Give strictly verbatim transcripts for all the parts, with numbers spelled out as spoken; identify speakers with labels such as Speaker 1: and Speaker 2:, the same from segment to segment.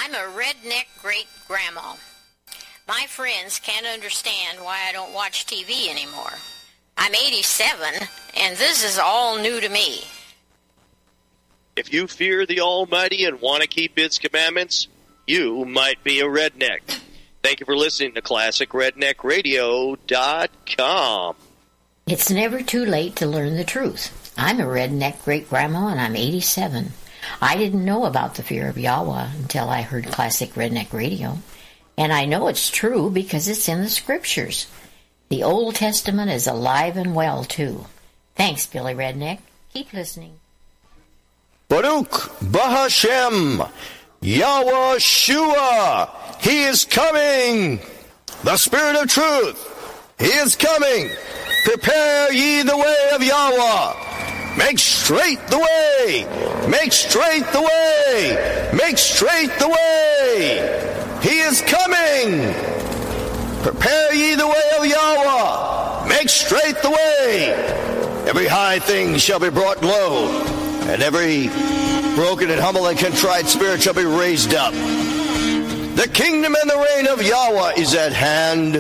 Speaker 1: I'm a redneck great-grandma. My friends can't understand why I don't watch T V anymore. I'm eighty-seven, and this is all new to me.
Speaker 2: If you fear the Almighty and want to keep His commandments, you might be a redneck. Thank you for listening to Classic Redneck Radio dot com.
Speaker 1: It's never too late to learn the truth. I'm a redneck great-grandma, and I'm eighty-seven. I didn't know about the fear of Yahweh until I heard Classic Redneck Radio. And I know it's true because it's in the Scriptures. The Old Testament is alive and well, too. Thanks, Billy Redneck. Keep listening.
Speaker 3: Baruch Bahashem, Yahweh Shua, He is coming. The Spirit of Truth, He is coming. Prepare ye the way of Yahweh. Make straight the way. Make straight the way. Make straight the way. He is coming. Prepare ye the way of Yahweh. Make straight the way. Every high thing shall be brought low, and every broken and humble and contrite spirit shall be raised up. The kingdom and the reign of Yahweh is at hand.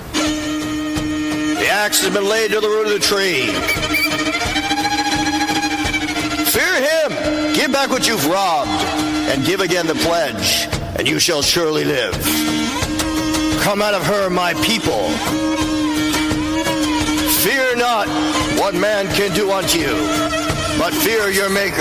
Speaker 3: The axe has been laid to the root of the tree. Fear Him. Give back what you've robbed, and give again the pledge, and you shall surely live. Come out of her, my people. Fear not what man can do unto you, but fear your Maker.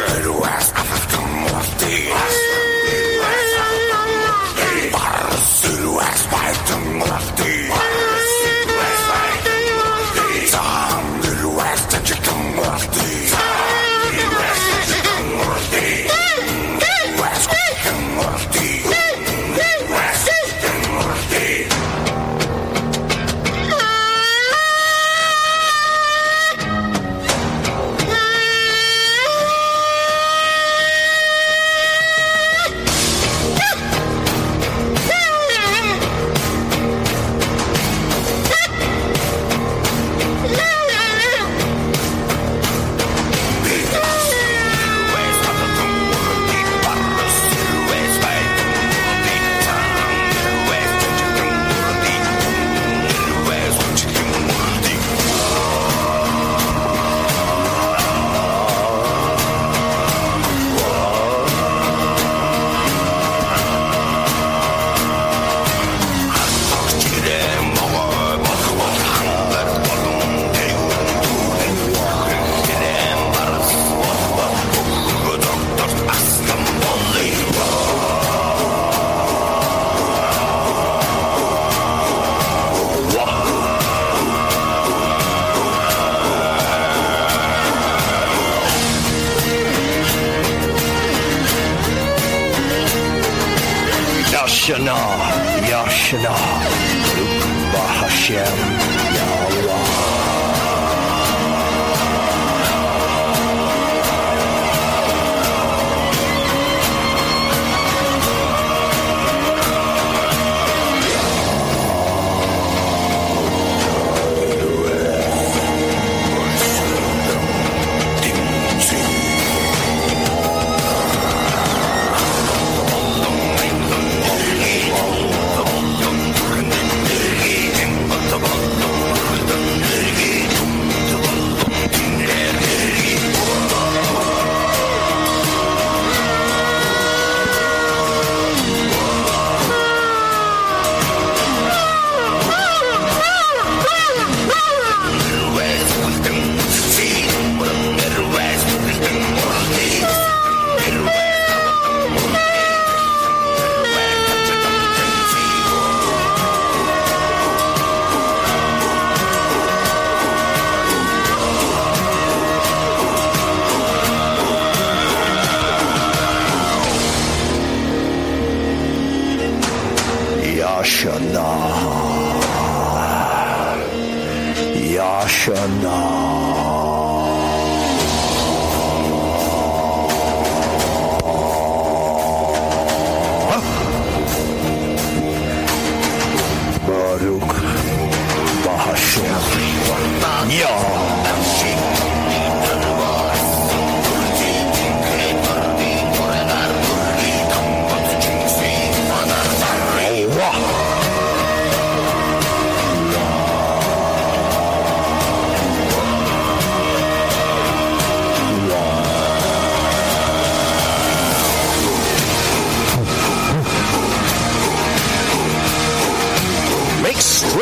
Speaker 3: Yashana, Yashana, Baruch Bahashem, Yahweh.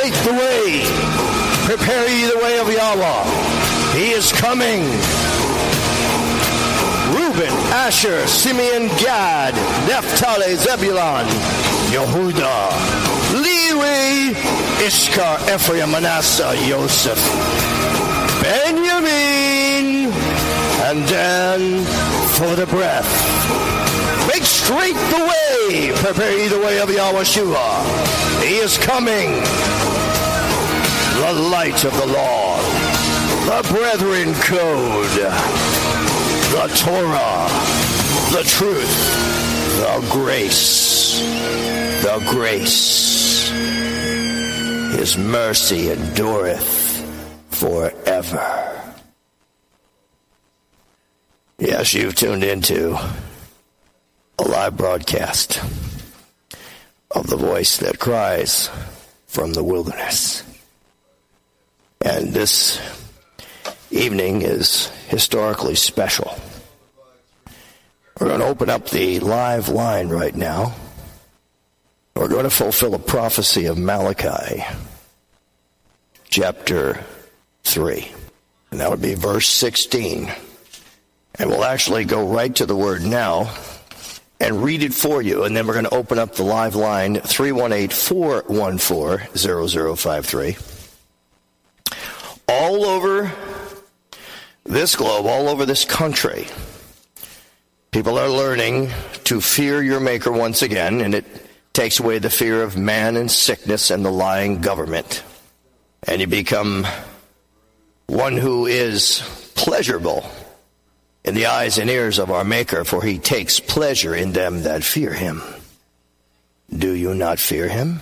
Speaker 3: straight the way. Prepare ye the way of Yahweh. He is coming. Reuben, Asher, Simeon, Gad, Naphtali, Zebulun, Yehuda, Levi, Issachar, Ephraim, Manasseh, Joseph, Benjamin, and Dan for the breath. Make straight the way. Prepare ye the way of Yahushua. He is coming. The light of the law. The brethren code. The Torah. The truth. The grace. The grace. His mercy endureth forever. Yes, you've tuned into a live broadcast of the voice that cries from the wilderness. And this evening is historically special. We're going to open up the live line right now. We're going to fulfill a prophecy of Malachi, chapter three. And that would be verse sixteen. And we'll actually go right to the word now and read it for you. And then we're going to open up the live line, three one eight, four one four, zero zero five three. All over this globe, all over this country, people are learning to fear your Maker once again, and it takes away the fear of man and sickness and the lying government. And you become one who is pleasurable in the eyes and ears of our Maker, for he takes pleasure in them that fear him. Do you not fear him?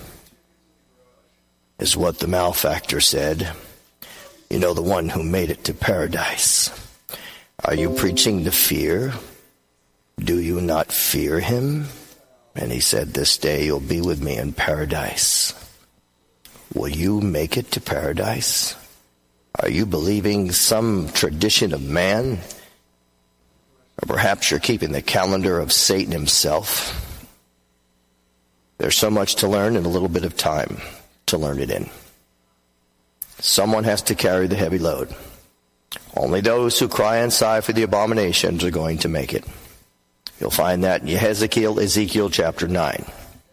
Speaker 3: Is what the malefactor said. You know, the one who made it to paradise. Are you preaching the fear? Do you not fear him? And he said, this day you'll be with me in paradise. Will you make it to paradise? Are you believing some tradition of man? Or perhaps you're keeping the calendar of Satan himself. There's so much to learn and a little bit of time to learn it in. Someone has to carry the heavy load. Only those who cry and sigh for the abominations are going to make it. You'll find that in Ezekiel, Ezekiel chapter nine.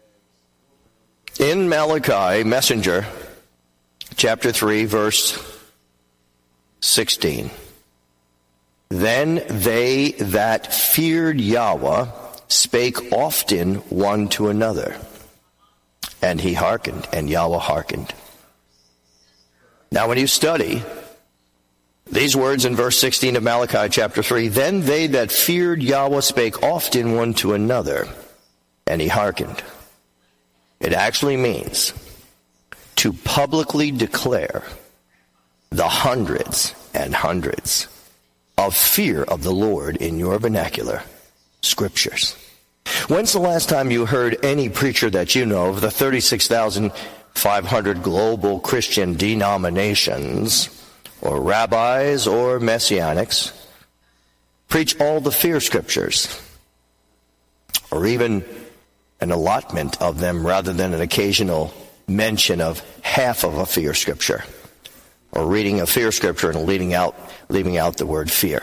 Speaker 3: In Malachi, messenger, chapter three, verse sixteen. Then they that feared Yahweh spake often one to another. And he hearkened, and Yahweh hearkened. Now when you study these words in verse sixteen of Malachi chapter three, then they that feared Yahweh spake often one to another, and he hearkened. It actually means to publicly declare the hundreds and hundreds of fear of the Lord in your vernacular scriptures. When's the last time you heard any preacher that you know of the thirty-six thousand five hundred global Christian denominations, or rabbis or messianics, preach all the fear scriptures, or even an allotment of them rather than an occasional mention of half of a fear scripture, or reading a fear scripture and leaving out, leaving out the word fear?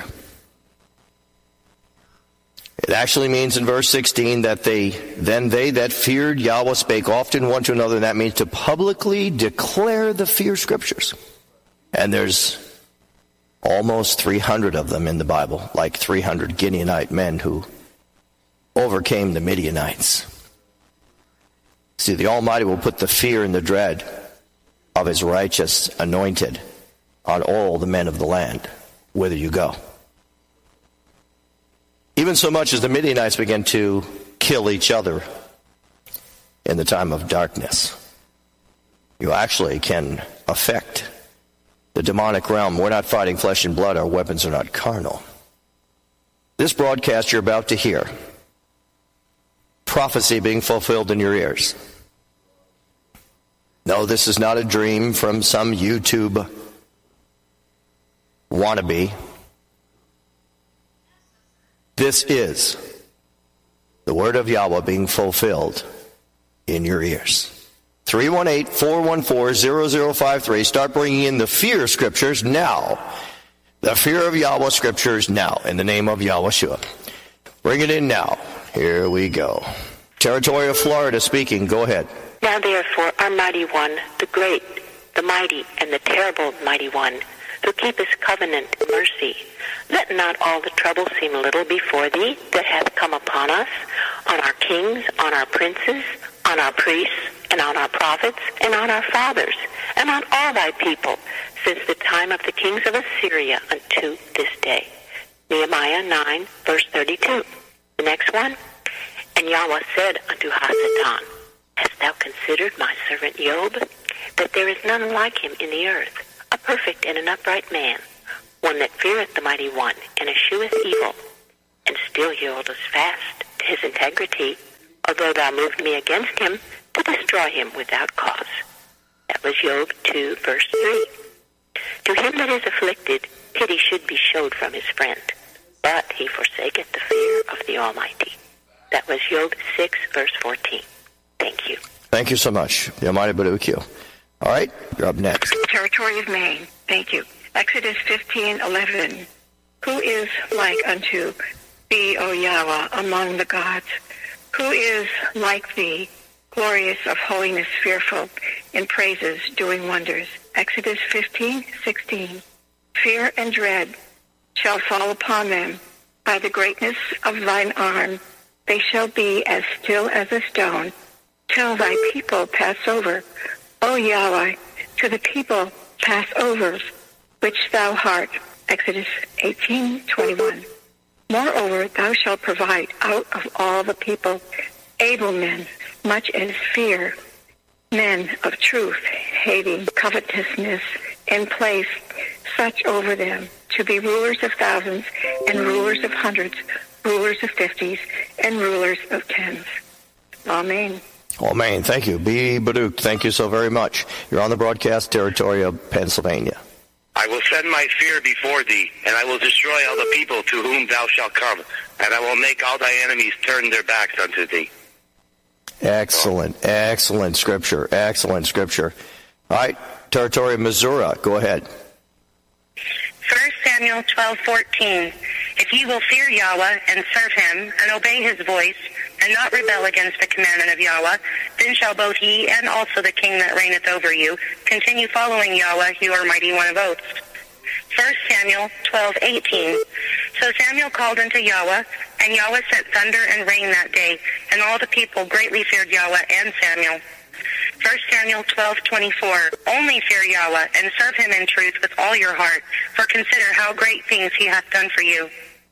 Speaker 3: It actually means in verse sixteen that they, then they that feared Yahweh spake often one to another, and that means to publicly declare the fear scriptures. And there's almost three hundred of them in the Bible, like three hundred Gideonite men who overcame the Midianites. See, the Almighty will put the fear and the dread of his righteous anointed on all the men of the land, whither you go. Even so much as the Midianites began to kill each other in the time of darkness, you actually can affect the demonic realm. We're not fighting flesh and blood. Our weapons are not carnal. This broadcast you're about to hear, prophecy being fulfilled in your ears. No, this is not a dream from some YouTube wannabe. This is the word of Yahweh being fulfilled in your ears. three one eight, four one four, zero zero five three. Start bringing in the fear scriptures now. The fear of Yahweh scriptures now, in the name of Yahushua. Bring it in now. Here we go. Territory of Florida speaking. Go ahead.
Speaker 4: Now therefore, our mighty one, the great, the mighty, and the terrible mighty one, who keepeth covenant and mercy, let not all the trouble seem little before thee that hath come upon us, on our kings, on our princes, on our priests, and on our prophets, and on our fathers, and on all thy people, since the time of the kings of Assyria unto this day. Nehemiah nine, verse thirty-two. The next one. And Yahweh said unto Hasatan, Hast thou considered my servant Job, that there is none like him in the earth, a perfect and an upright man, one that feareth the mighty one, and escheweth evil, and still he holdeth fast to his integrity, although thou moved me against him to destroy him without cause. That was Job two, verse three. To him that is afflicted, pity should be showed from his friend, but he forsaketh the fear of the Almighty. That was Job six, verse fourteen. Thank you.
Speaker 3: Thank you so much. Yamada Baruch you. All right, you're up next.
Speaker 5: Territory of Maine. Thank you. Exodus fifteen eleven. Who is like unto thee, O Yahweh, among the gods? Who is like thee, glorious of holiness, fearful in praises, doing wonders? Exodus fifteen sixteen. Fear and dread shall fall upon them by the greatness of thine arm. They shall be as still as a stone, till thy people pass over. O Yahweh, to the people pass over, which thou art. Exodus eighteen twenty-one. Moreover, thou shalt provide out of all the people able men, much as fear, men of truth, hating covetousness, and place such over them to be rulers of thousands and rulers of hundreds, rulers of fifties, and rulers of tens. Amen.
Speaker 3: Amen. Thank you. B. Baruch, thank you so very much. You're on the broadcast territory of Pennsylvania.
Speaker 6: I will send my fear before thee, and I will destroy all the people to whom thou shalt come, and I will make all thy enemies turn their backs unto thee.
Speaker 3: Excellent. Excellent scripture. Excellent scripture. All right. Territory of Missouri. Go ahead.
Speaker 7: First Samuel twelve fourteen. If ye will fear Yahweh and serve him and obey his voice and not rebel against the commandment of Yahweh, then shall both ye and also the king that reigneth over you continue following Yahweh, your mighty one of oaths. First Samuel twelve eighteen. So Samuel called unto Yahweh, and Yahweh sent thunder and rain that day, and all the people greatly feared Yahweh and Samuel. First Samuel twelve twenty-four. Only fear Yahweh and serve him in truth with all your heart, for consider how great things he hath done for you.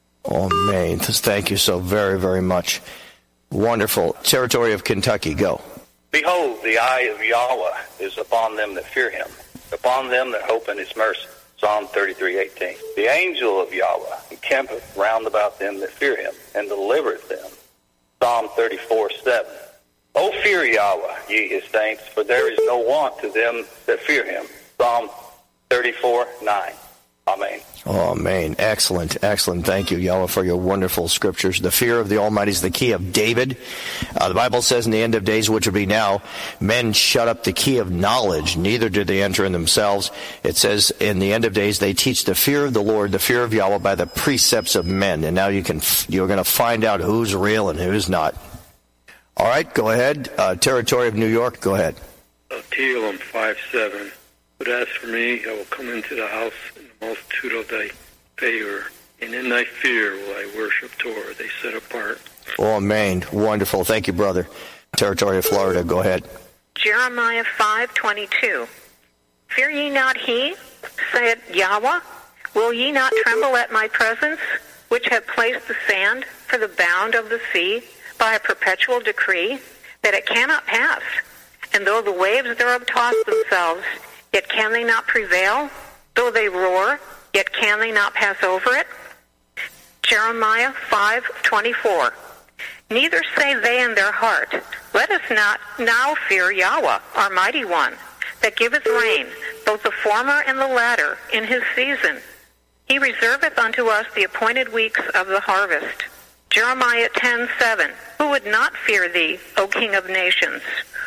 Speaker 3: Amen. Thank you so very, very much. Wonderful. Territory of Kentucky. Go.
Speaker 8: Behold, the eye of Yahweh is upon them that fear him, upon them that hope in his mercy. Psalm thirty-three eighteen. The angel of Yahweh encampeth round about them that fear him, and delivereth them. Psalm thirty-four seven. O fear Yahweh, ye his saints, for there is no want to them that fear him. Psalm thirty-four nine. Amen.
Speaker 3: Amen. Excellent. Excellent. Thank you, Yahweh, for your wonderful scriptures. The fear of the Almighty is the key of David. Uh, the Bible says in the end of days, which will be now, men shut up the key of knowledge, neither do they enter in themselves. It says in the end of days, they teach the fear of the Lord, the fear of Yahweh by the precepts of men. And now you can, you're going to find out who's real and who's not. All right, go ahead. Uh, territory of New York, go ahead.
Speaker 9: Uh, Tehillim five seven. But as for me, I will come into the house in the multitude of thy favor, and in thy fear will I worship Torah, they set apart.
Speaker 3: Oh, amen. Wonderful. Thank you, brother. Territory of Florida, go ahead.
Speaker 5: Jeremiah five twenty-two. Fear ye not he, saith Yahweh? Will ye not tremble at my presence, which have placed the sand for the bound of the sea by a perpetual decree, that it cannot pass? And though the waves thereof toss themselves, yet can they not prevail? Though they roar, yet can they not pass over it? Jeremiah five twenty-four. Neither say they in their heart, let us not now fear Yahweh, our mighty one, that giveth rain, both the former and the latter, in his season. He reserveth unto us the appointed weeks of the harvest. Jeremiah ten seven. Who would not fear thee, O King of nations?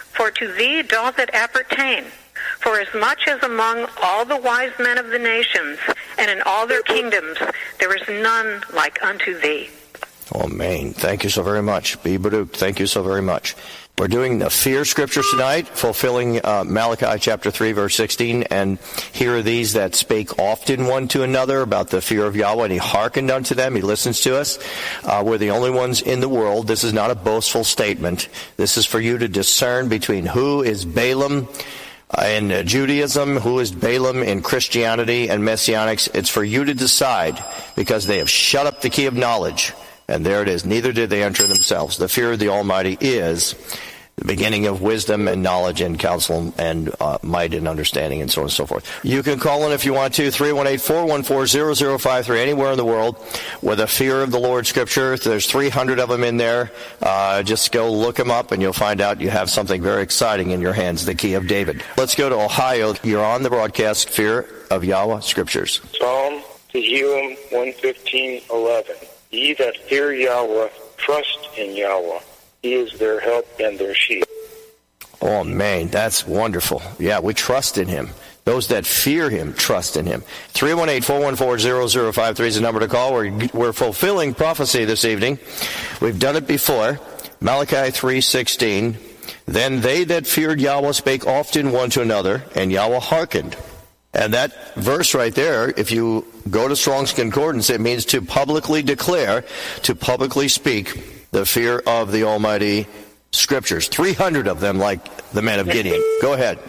Speaker 5: for to thee doth it appertain. For as much as among all the wise men of the nations, and in all their kingdoms, there is none like unto thee.
Speaker 3: Amen. Thank you so very much. Be Baruch. Thank you so very much. We're doing the fear scriptures tonight, fulfilling uh, Malachi chapter three, verse sixteen. And here are these that spake often one to another about the fear of Yahweh, and he hearkened unto them. He listens to us. Uh, we're the only ones in the world. This is not a boastful statement. This is for you to discern between who is Balaam in Judaism, who is Balaam in Christianity and Messianics. It's for you to decide, because they have shut up the key of knowledge. And there it is. Neither did they enter themselves. The fear of the Almighty is the beginning of wisdom and knowledge and counsel and uh, might and understanding and so on and so forth. You can call in if you want to, three one eight, four one four, zero zero five three, anywhere in the world with a fear of the Lord scripture. There's three hundred of them in there. Uh, just go look them up and you'll find out you have something very exciting in your hands, the key of David. Let's go to Ohio. You're on the broadcast, Fear of Yahweh Scriptures.
Speaker 10: Psalm Tehillim one fifteen eleven. Ye that fear Yahweh, trust in Yahweh. He is their help and their shield.
Speaker 3: Oh, man, that's wonderful. Yeah, we trust in him. Those that fear him trust in him. three one eight, four one four, zero zero five three is the number to call. We're, we're fulfilling prophecy this evening. We've done it before. Malachi three sixteen. Then they that feared Yahweh spake often one to another, and Yahweh hearkened. And that verse right there, if you go to Strong's Concordance, it means to publicly declare, to publicly speak the fear of the Almighty Scriptures. three hundred of them, like the men of Gideon. Go ahead.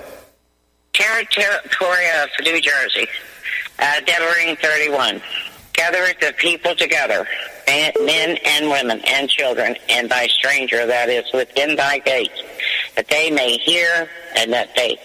Speaker 7: Territory of New Jersey, uh, Deborah thirty-one. Gathereth the people together, men and women and children, and thy stranger that is within thy gates, that they may hear and that they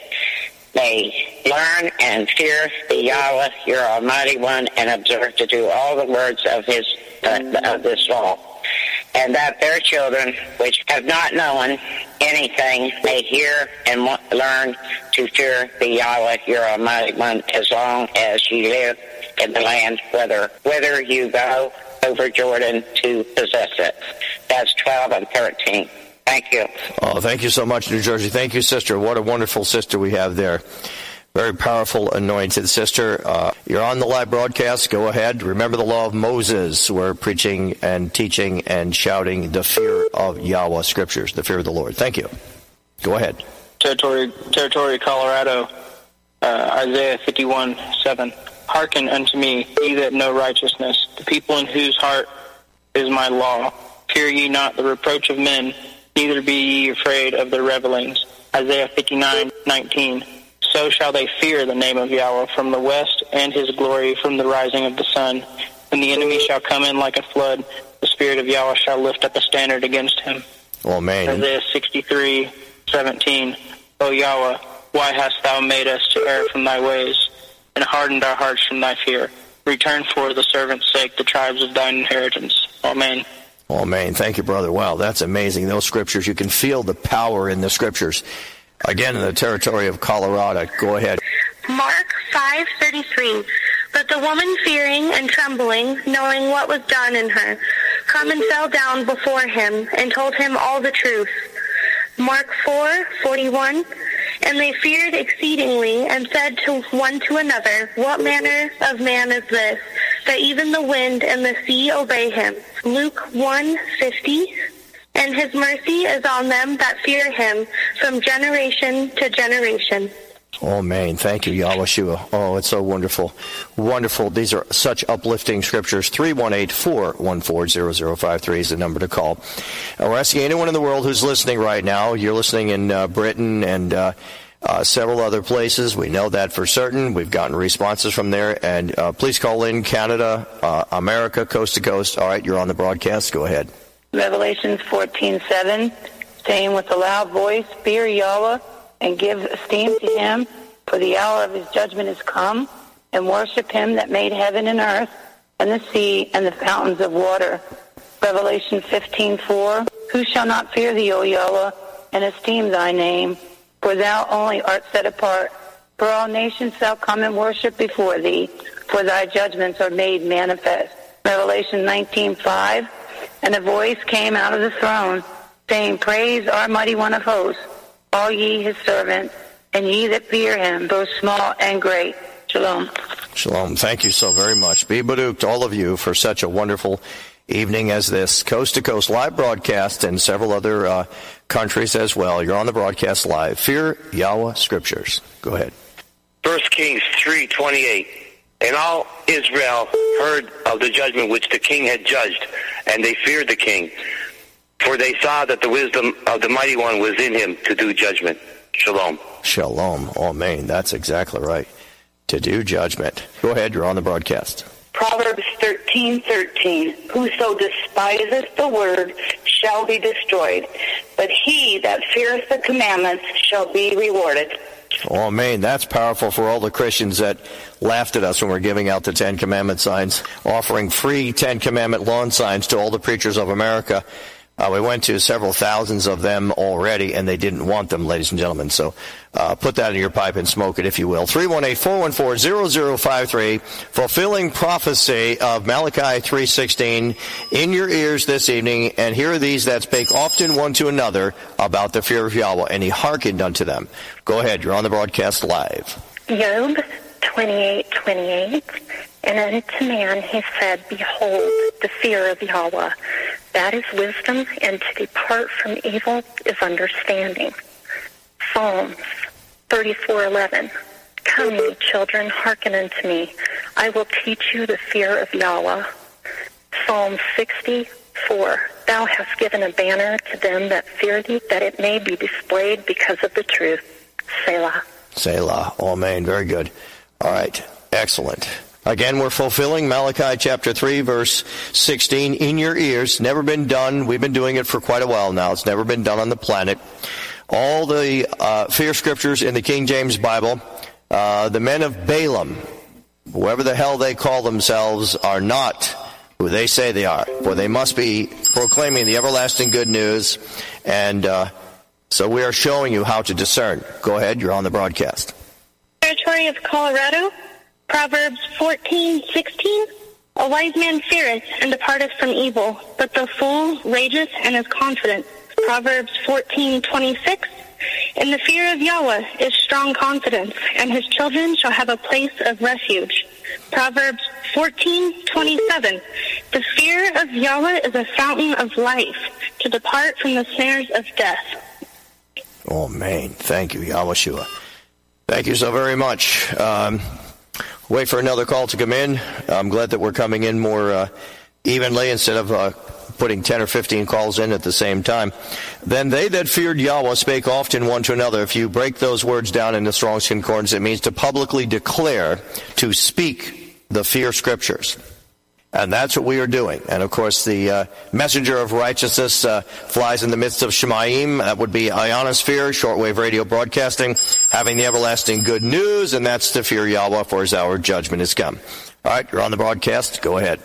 Speaker 7: may learn and fear the Yahweh, your Almighty One, and observe to do all the words of his uh, of this law, and that their children, which have not known anything, may hear and learn to fear the Yahweh, your Almighty One, as long as ye live in the land, whither whither you go over Jordan to possess it. That's twelve and thirteen. Thank you.
Speaker 3: Oh, thank you so much, New Jersey. Thank you, sister. What a wonderful sister we have there. Very powerful, anointed sister. Uh, you're on the live broadcast. Go ahead. Remember the law of Moses. We're preaching and teaching and shouting the fear of Yahweh Scriptures, the fear of the Lord. Thank you. Go ahead.
Speaker 11: Territory, Territory, Colorado, uh, Isaiah fifty-one seven. Hearken unto me, ye that know righteousness, the people in whose heart is my law. Fear ye not the reproach of men, neither be ye afraid of their revelings. Isaiah fifty-nine nineteen. So shall they fear the name of Yahweh from the west, and his glory from the rising of the sun. When the enemy shall come in like a flood, the Spirit of Yahweh shall lift up a standard against him.
Speaker 3: Oh, man.
Speaker 11: Isaiah sixty-three seventeen. O Yahweh, why hast thou made us to err from thy ways, and hardened our hearts from thy fear? Return for the servant's sake the tribes of thine inheritance. Amen.
Speaker 3: Oh, man. Thank you, brother. Wow, that's amazing. Those scriptures, you can feel the power in the scriptures. Again, in the territory of Colorado. Go ahead.
Speaker 12: Mark five thirty-three. But the woman, fearing and trembling, knowing what was done in her, come and fell down before him and told him all the truth. Mark four forty-one. And they feared exceedingly and said to one to another, What manner of man is this, that even the wind and the sea obey him? Luke one fifty. And his mercy is on them that fear him from generation to generation.
Speaker 3: Oh, man. Thank you, Yahweh. Oh, it's so wonderful. Wonderful. These are such uplifting scriptures. three one eight, four one four, zero zero five three is the number to call. And we're asking anyone in the world who's listening right now. You're listening in uh, Britain and uh, uh, several other places. We know that for certain. We've gotten responses from there. And uh, please call in Canada, uh, America, coast to coast. All right, you're on the broadcast. Go ahead.
Speaker 13: Revelations fourteen seven, saying with a loud voice, Fear Yahweh, and give esteem to him, for the hour of his judgment is come, and worship him that made heaven and earth, and the sea, and the fountains of water. Revelation fifteen four, Who shall not fear thee, O Yahweh, and esteem thy name? For thou only art set apart. For all nations shall come and worship before thee, for thy judgments are made manifest. Revelation nineteen five, And a voice came out of the throne, saying, Praise our mighty one of hosts, all ye his servants, and ye that fear him, both small and great. Shalom.
Speaker 3: Shalom. Thank you so very much. Be Baruch to all of you for such a wonderful evening as this. Coast to Coast live broadcast in several other uh, countries as well. You're on the broadcast live. Fear Yahweh Scriptures. Go ahead.
Speaker 6: First Kings three twenty-eight. And all Israel heard of the judgment which the king had judged, and they feared the king, for they saw that the wisdom of the Mighty One was in him to do judgment. Shalom.
Speaker 3: Shalom. Amen. That's exactly right. To do judgment. Go ahead. You're on the broadcast.
Speaker 4: Proverbs thirteen thirteen. Whoso despiseth the word shall be destroyed, but he that feareth the commandments shall be rewarded.
Speaker 3: Oh, man, that's powerful for all the Christians that laughed at us when we were giving out the Ten Commandment signs, offering free Ten Commandment lawn signs to all the preachers of America. Uh, we went to several thousands of them already, and they didn't want them, ladies and gentlemen. So uh, put that in your pipe and smoke it, if you will. three one eight, four one four, zero zero five three, fulfilling prophecy of Malachi three sixteen in your ears this evening. And here are these that spake often one to another about the fear of Yahweh, and he hearkened unto them. Go ahead. You're on the broadcast live.
Speaker 12: Job twenty-eight twenty-eight. And unto man he said, Behold, the fear of Yahweh, that is wisdom, and to depart from evil is understanding. Psalms thirty-four eleven. Come, ye children, hearken unto me. I will teach you the fear of Yahweh. Psalm sixty-four. Thou hast given a banner to them that fear thee, that it may be displayed because of the truth. Selah.
Speaker 3: Selah. Amen. Very good. All right. Excellent. Again, we're fulfilling Malachi chapter three, verse sixteen, in your ears. Never been done. We've been doing it for quite a while now. It's never been done on the planet. All the uh, fear scriptures in the King James Bible, uh, the men of Balaam, whoever the hell they call themselves, are not who they say they are. For they must be proclaiming the everlasting good news. And uh, so we are showing you how to discern. Go ahead. You're on the broadcast.
Speaker 12: Territory of Colorado. Proverbs fourteen sixteen. A wise man feareth and departeth from evil, but the fool rageth and is confident. Proverbs fourteen twenty-six. In the fear of Yahweh is strong confidence, and his children shall have a place of refuge. Proverbs fourteen twenty-seven. The fear of Yahweh is a fountain of life, to depart from the snares of death.
Speaker 3: Oh, man. Thank you, Yahushua. Thank you so very much. Um... Wait for another call to come in. I'm glad that we're coming in more uh, evenly instead of uh, putting ten or fifteen calls in at the same time. Then they that feared Yahweh spake often one to another. If you break those words down in the Strong's Concordance, it means to publicly declare, to speak the fear scriptures. And that's what we are doing. And, of course, the uh, messenger of righteousness uh, flies in the midst of Shemaim. That would be ionosphere, shortwave radio broadcasting, having the everlasting good news, and that's to fear Yahweh, for his hour of judgment is come. All right, you're on the broadcast. Go ahead.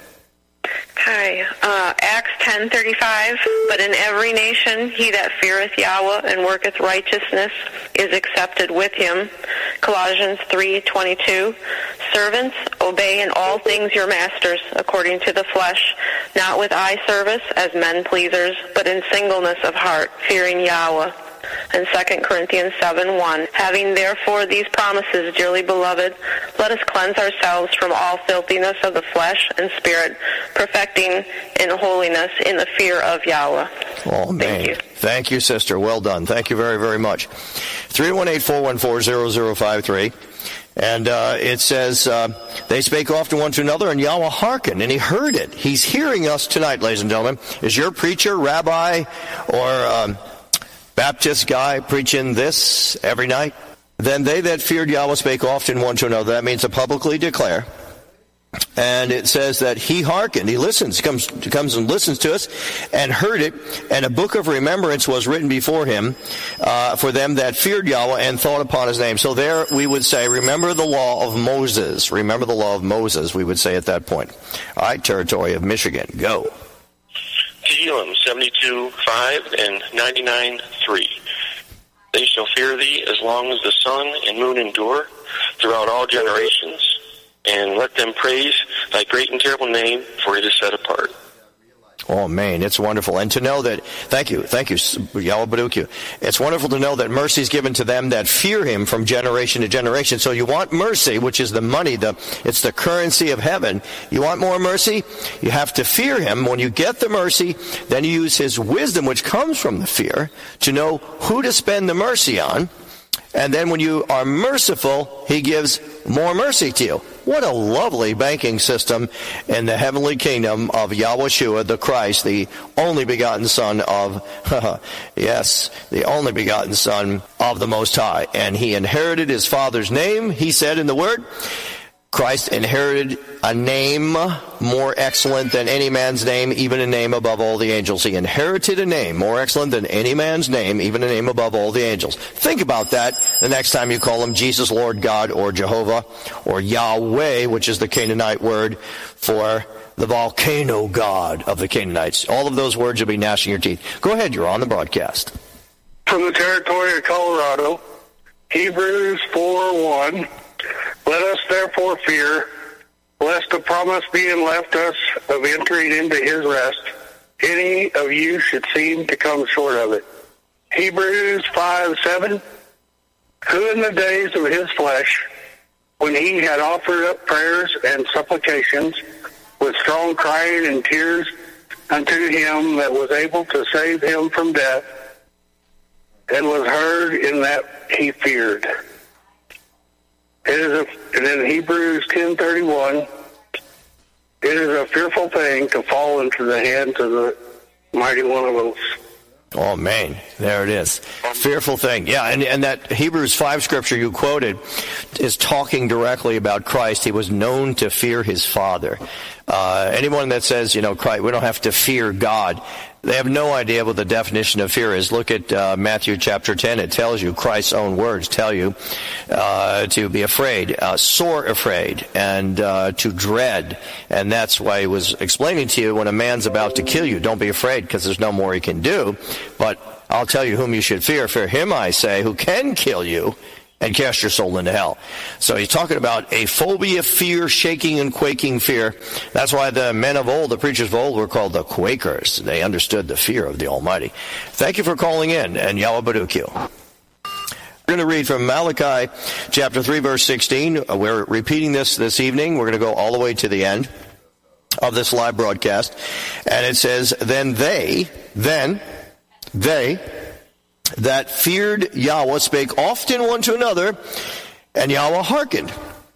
Speaker 4: Hi. Uh, Acts ten thirty-five. But in every nation he that feareth Yahweh and worketh righteousness is accepted with him. Colossians three twenty-two. Servants, obey in all things your masters, according to the flesh, not with eye service as men pleasers, but in singleness of heart, fearing Yahweh. And Second Corinthians seven one. Having therefore these promises, dearly beloved, let us cleanse ourselves from all filthiness of the flesh and spirit, perfecting in holiness in the fear of Yahweh.
Speaker 3: Oh, man.
Speaker 4: Thank you.
Speaker 3: Thank you, sister. Well done. Thank you very, very much. three one eight, four one four, zero zero five three. And uh, it says, uh, they spake often one to another, and Yahweh hearkened, and he heard it. He's hearing us tonight, ladies and gentlemen. Is your preacher, rabbi, or um, Baptist guy preaching this every night? Then they that feared Yahweh spake often one to another. That means to publicly declare. And it says that he hearkened, he listens, he comes, comes and listens to us, and heard it, and a book of remembrance was written before him uh, for them that feared Yahweh and thought upon his name. So there we would say, remember the law of Moses. Remember the law of Moses, we would say at that point. All right, territory of Michigan, go.
Speaker 10: Tehillim seventy-two five and ninety-nine three. They shall fear thee as long as the sun and moon endure throughout all generations, and let them praise thy great and terrible name, for it is set apart.
Speaker 3: Oh, man, it's wonderful. And to know that, thank you, thank you, Yahweh Baruch you. It's wonderful to know that mercy is given to them that fear him from generation to generation. So you want mercy, which is the money, the it's the currency of heaven. You want more mercy? You have to fear him. When you get the mercy, then you use his wisdom, which comes from the fear, to know who to spend the mercy on. And then when you are merciful, he gives more mercy to you. What a lovely banking system in the heavenly kingdom of Yahushua, the Christ, the only begotten Son of, yes, the only begotten Son of the Most High. And he inherited his Father's name, he said in the Word. Christ inherited a name more excellent than any man's name, even a name above all the angels. He inherited a name more excellent than any man's name, even a name above all the angels. Think about that the next time you call him Jesus, Lord God, or Jehovah, or Yahweh, which is the Canaanite word for the volcano god of the Canaanites. All of those words, you'll be gnashing your teeth. Go ahead, you're on the broadcast.
Speaker 14: From the territory of Colorado, Hebrews four one. Let us therefore fear, lest the promise being left us of entering into his rest, any of you should seem to come short of it. Hebrews five seven. Who in the days of his flesh, when he had offered up prayers and supplications, with strong crying and tears unto him that was able to save him from death, and was heard in that he feared. It is a, and in Hebrews ten thirty-one, it is a fearful thing to fall into the hands of the mighty one of oaths.
Speaker 3: Oh, man, there it is. Fearful thing. Yeah, and, and that Hebrews five scripture you quoted is talking directly about Christ. He was known to fear his Father. Uh, anyone that says, you know, Christ, we don't have to fear God, they have no idea what the definition of fear is. Look at uh, Matthew chapter ten. It tells you, Christ's own words tell you uh, to be afraid, uh, sore afraid, and uh, to dread. And that's why he was explaining to you, when a man's about to kill you, don't be afraid, because there's no more he can do. But I'll tell you whom you should fear. Fear him, I say, who can kill you and cast your soul into hell. So he's talking about a phobia, fear, shaking and quaking fear. That's why the men of old, the preachers of old, were called the Quakers. They understood the fear of the Almighty. Thank you for calling in, and Yahweh Baruch you. We're going to read from Malachi chapter three, verse sixteen. We're repeating this this evening. We're going to go all the way to the end of this live broadcast. And it says, Then they, then, they, that feared Yahweh spake often one to another, and Yahweh hearkened.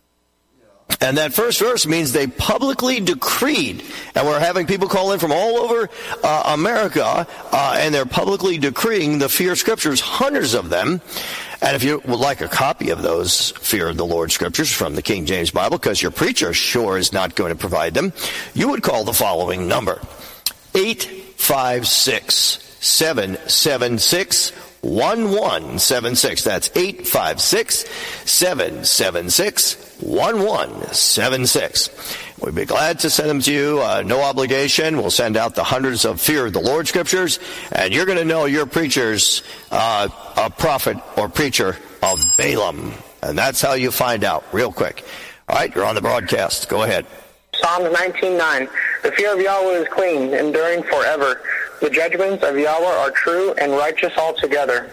Speaker 3: And that first verse means they publicly decreed. And we're having people call in from all over uh, America, uh, and they're publicly decreeing the fear scriptures, hundreds of them. And if you would like a copy of those fear of the Lord scriptures from the King James Bible, because your preacher sure is not going to provide them, you would call the following number: eight five six, seven seven six, one one seven six. That's eight five six, seven seven six, one one seven six. We'd be glad to send them to you. Uh, no obligation. We'll send out the hundreds of fear of the Lord scriptures, and you're going to know your preacher's uh, a prophet or preacher of Balaam. And that's how you find out real quick. All right, you're on the broadcast. Go ahead.
Speaker 11: Psalms nineteen nine. The fear of Yahweh is clean, enduring forever. The judgments of Yahweh are true and righteous altogether.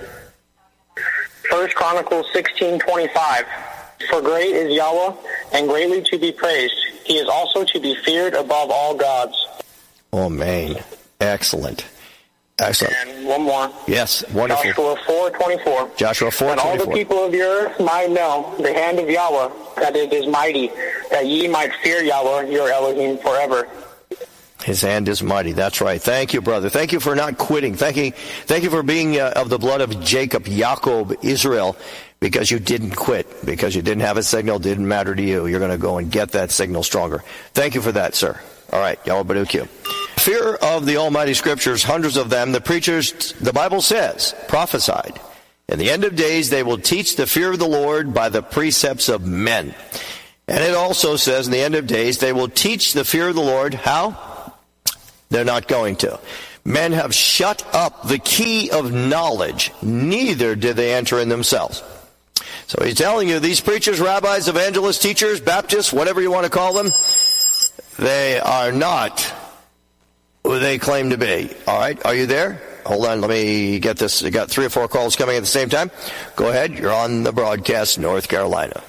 Speaker 11: First Chronicles sixteen twenty-five. For great is Yahweh, and greatly to be praised. He is also to be feared above all gods.
Speaker 3: Oh, man. Excellent. Excellent.
Speaker 11: And one more.
Speaker 3: Yes, wonderful.
Speaker 11: Joshua four twenty-four.
Speaker 3: Joshua four twenty-four.
Speaker 11: That all the people of the earth might know the hand of Yahweh, that it is mighty, that ye might fear Yahweh, your Elohim, forever.
Speaker 3: His hand is mighty. That's right. Thank you, brother. Thank you for not quitting. Thank you, thank you for being uh, of the blood of Jacob, Yaakov, Israel, because you didn't quit, because you didn't have a signal, didn't matter to you. You're going to go and get that signal stronger. Thank you for that, sir. All right. Yahweh Baruch you. Fear of the Almighty Scriptures, hundreds of them. The preachers, the Bible says, prophesied. In the end of days, they will teach the fear of the Lord by the precepts of men. And it also says, in the end of days, they will teach the fear of the Lord. How? They're not going to. Men have shut up the key of knowledge. Neither did they enter in themselves. So he's telling you, these preachers, rabbis, evangelists, teachers, Baptists, whatever you want to call them, they are not who they claim to be. All right, are you there? Hold on, let me get this. I got three or four calls coming at the same time. Go ahead, you're on the broadcast, North Carolina.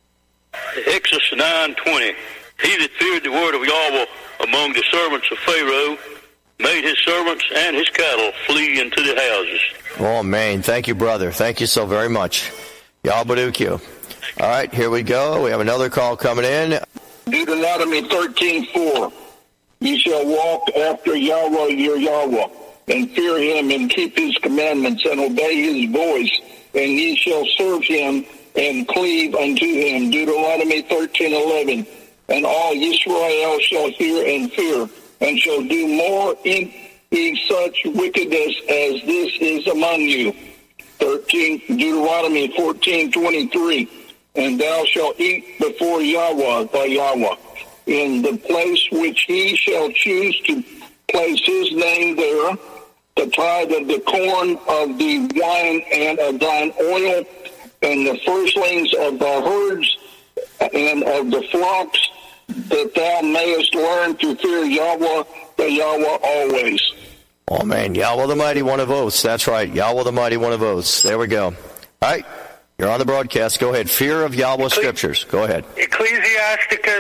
Speaker 15: Exodus nine twenty. He that feared the word of Yahweh among the servants of Pharaoh made his servants and his cattle flee into the houses.
Speaker 3: Oh, man. Thank you, brother. Thank you so very much. Yahweh. All right, here we go. We have another call coming in.
Speaker 16: Deuteronomy thirteen four. Ye shall walk after Yahweh your Yahweh, and fear him, and keep his commandments, and obey his voice, and ye shall serve him, and cleave unto him. Deuteronomy thirteen eleven. And all Israel shall hear and fear, and shall do more in such wickedness as this is among you. thirteen Deuteronomy fourteen twenty-three. And thou shalt eat before Yahweh thy Yahweh, in the place which he shall choose to place his name there, the tithe of the corn, of the wine, and of thine oil, and the firstlings of the herds, and of the flocks, that thou mayest learn to fear Yahweh the Yahweh always.
Speaker 3: Oh, man, Yahweh the Mighty One of Oaths. That's right, Yahweh the Mighty One of Oaths. There we go. All right, you're on the broadcast. Go ahead. Fear of Yahweh Scriptures. Go ahead.
Speaker 17: Ecclesiasticus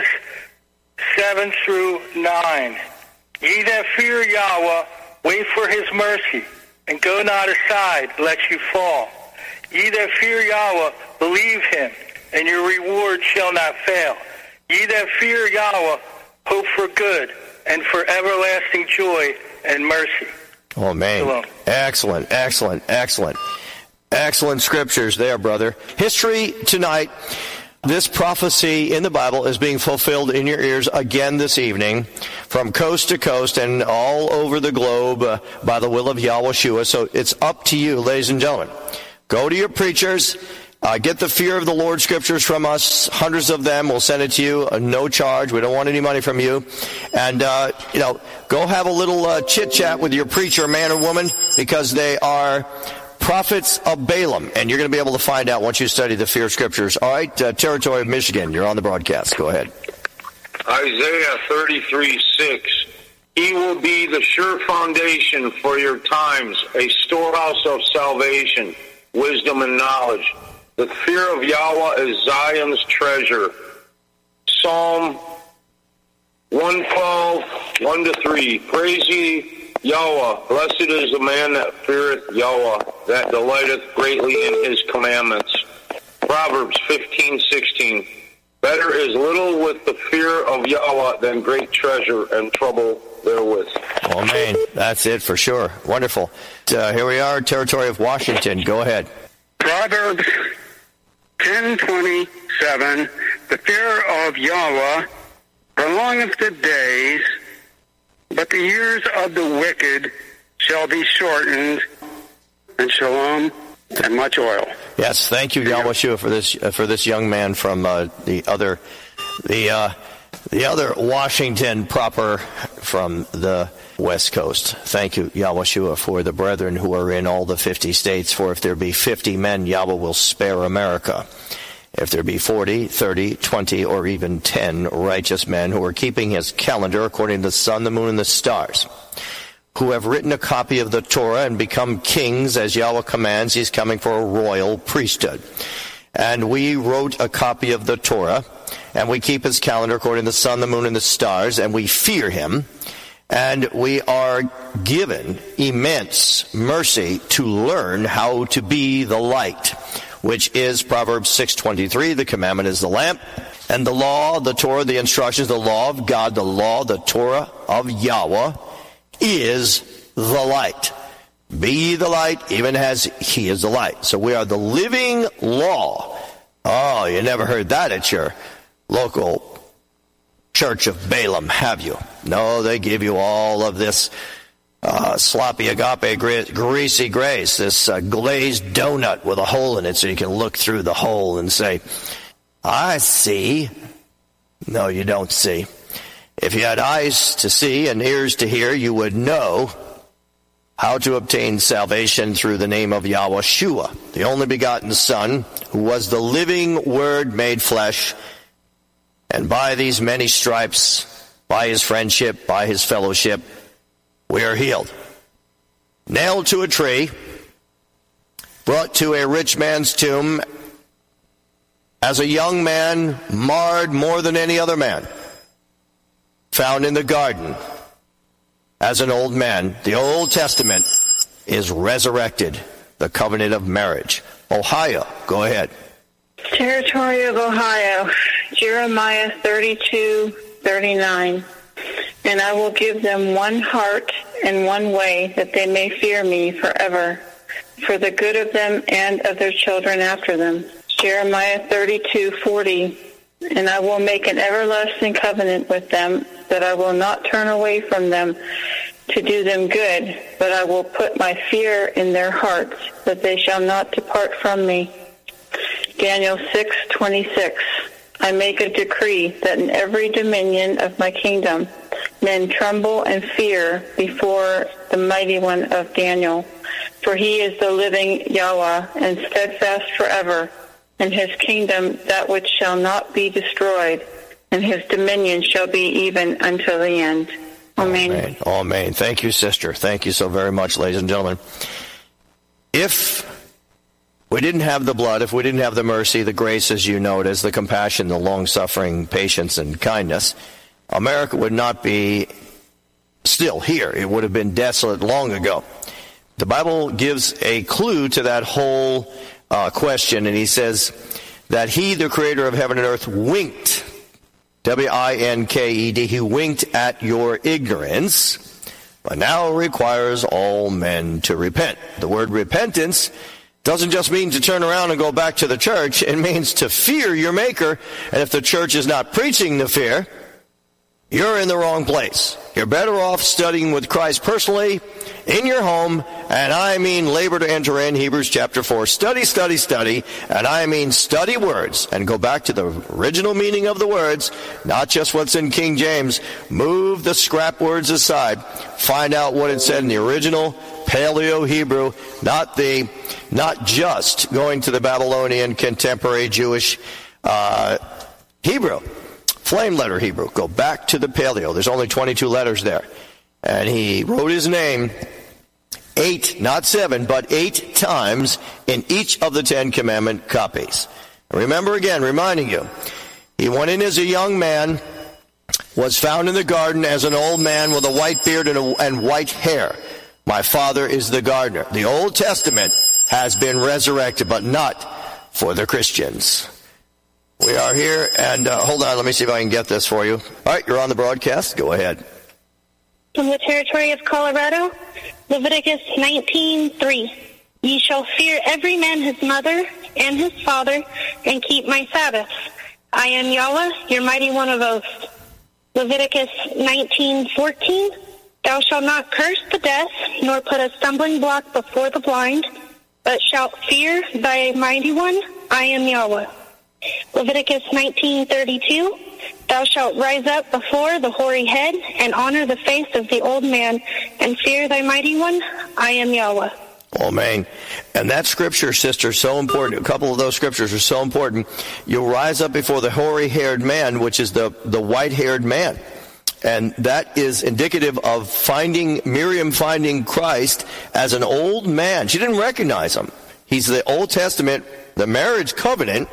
Speaker 17: seven through nine. Ye that fear Yahweh, wait for his mercy, and go not aside, lest you fall. Ye that fear Yahweh, believe him, and your reward shall not fail. Ye that fear Yahweh, hope for good, and for everlasting joy and mercy.
Speaker 3: Oh, man.
Speaker 17: Shalom.
Speaker 3: Excellent, excellent, excellent. Excellent scriptures there, brother. History tonight. This prophecy in the Bible is being fulfilled in your ears again this evening from coast to coast and all over the globe uh, by the will of Yahweh Shua. So it's up to you, ladies and gentlemen. Go to your preachers. Uh, get the fear of the Lord scriptures from us, hundreds of them. We'll send it to you, uh, no charge. We don't want any money from you. And, uh, you know, go have a little uh, chit-chat with your preacher, man or woman, because they are prophets of Balaam. And you're going to be able to find out once you study the fear scriptures. All right, uh, Territory of Michigan, you're on the broadcast. Go ahead.
Speaker 18: Isaiah thirty-three six. He will be the sure foundation for your times, a storehouse of salvation, wisdom, and knowledge. The fear of Yahweh is Zion's treasure. Psalm one twelve, one to three. Praise ye Yahweh. Blessed is the man that feareth Yahweh, that delighteth greatly in his commandments. Proverbs fifteen sixteen. Better is little with the fear of Yahweh than great treasure and trouble therewith.
Speaker 3: Oh, man, that's it for sure. Wonderful. Uh, here we are, Territory of Washington. Go ahead.
Speaker 19: Proverbs ten twenty-seven. The fear of Yahweh prolongeth the days, but the years of the wicked shall be shortened. And shalom and much oil.
Speaker 3: Yes, thank you, Yahweh Shua, for this uh, for this young man from uh, the other the uh, the other Washington proper from the West Coast. Thank you, Yahweh Shua, for the brethren who are in all the fifty states. For if there be fifty men, Yahweh will spare America. If there be forty, thirty, twenty, or even ten righteous men who are keeping his calendar according to the sun, the moon, and the stars, who have written a copy of the Torah and become kings as Yahweh commands, he's coming for a royal priesthood. And we wrote a copy of the Torah, and we keep his calendar according to the sun, the moon, and the stars, and we fear him. And we are given immense mercy to learn how to be the light, which is Proverbs six twenty-three. The commandment is the lamp, and the law, the Torah, the instructions, the law of God, the law, the Torah of Yahweh is the light. Be ye the light, even as he is the light. So we are the living law. Oh, you never heard that at your local Church of Balaam, have you? No, they give you all of this uh, sloppy agape gre- greasy grace, this uh, glazed donut with a hole in it so you can look through the hole and say, I see. No, you don't see. If you had eyes to see and ears to hear, you would know how to obtain salvation through the name of Yahweh Shua, the only begotten Son, who was the living Word made flesh. And by these many stripes, by his friendship, by his fellowship, we are healed. Nailed to a tree, brought to a rich man's tomb, as a young man, marred more than any other man, found in the garden as an old man. The Old Testament is resurrected, the covenant of marriage. Ohio, go ahead.
Speaker 13: Territory of Ohio, Jeremiah thirty-two thirty-nine. And I will give them one heart and one way, that they may fear me forever, for the good of them and of their children after them. Jeremiah thirty-two forty. And I will make an everlasting covenant with them, that I will not turn away from them to do them good, but I will put my fear in their hearts, that they shall not depart from me. Daniel six twenty-six. I make a decree that in every dominion of my kingdom men tremble and fear before the mighty one of Daniel. For he is the living Yahweh, and steadfast forever, and his kingdom that which shall not be destroyed, and his dominion shall be even until the end. Amen.
Speaker 3: Amen. Amen. Thank you, sister. Thank you so very much, ladies and gentlemen. If we didn't have the blood, if we didn't have the mercy, the grace, as you know it is, the compassion, the long-suffering, patience, and kindness, America would not be still here. It would have been desolate long ago. The Bible gives a clue to that whole uh, question, and he says that he, the creator of heaven and earth, winked, W I N K E D, he winked at your ignorance, but now requires all men to repent. The word repentance doesn't just mean to turn around and go back to the church. It means to fear your Maker. And if the church is not preaching the fear, you're in the wrong place. You're better off studying with Christ personally in your home, and I mean labor to enter in, Hebrews chapter four. Study, study, study, and I mean study words, and go back to the original meaning of the words, not just what's in King James. Move the scrap words aside. Find out what it said in the original Paleo-Hebrew, not the, not just going to the Babylonian contemporary Jewish uh, Hebrew. Flame letter Hebrew. Go back to the Paleo. There's only twenty-two letters there. And he wrote his name eight, not seven, but eight times in each of the Ten Commandment copies. Remember again, reminding you, he went in as a young man, was found in the garden as an old man with a white beard and, a, and white hair. My father is the gardener. The Old Testament has been resurrected, but not for the Christians. We are here, and uh, hold on, let me see if I can get this for you. All right, you're on the broadcast. Go ahead.
Speaker 12: From the territory of Colorado, Leviticus nineteen three. Ye shall fear every man his mother and his father, and keep my Sabbaths. I am Yahweh, your mighty one of oaths. Leviticus nineteen fourteen. Thou shalt not curse the deaf, nor put a stumbling block before the blind, but shalt fear thy mighty one. I am Yahweh. Leviticus nineteen thirty-two. Thou shalt rise up before the hoary head, and honor the face of the old man, and fear thy mighty one. I am Yahweh.
Speaker 3: Amen. And that scripture, sister, is so important. A couple of those scriptures are so important. You'll rise up before the hoary-haired man, which is the, the white-haired man. And that is indicative of finding, Miriam finding Christ as an old man. She didn't recognize him. He's the Old Testament, the marriage covenant,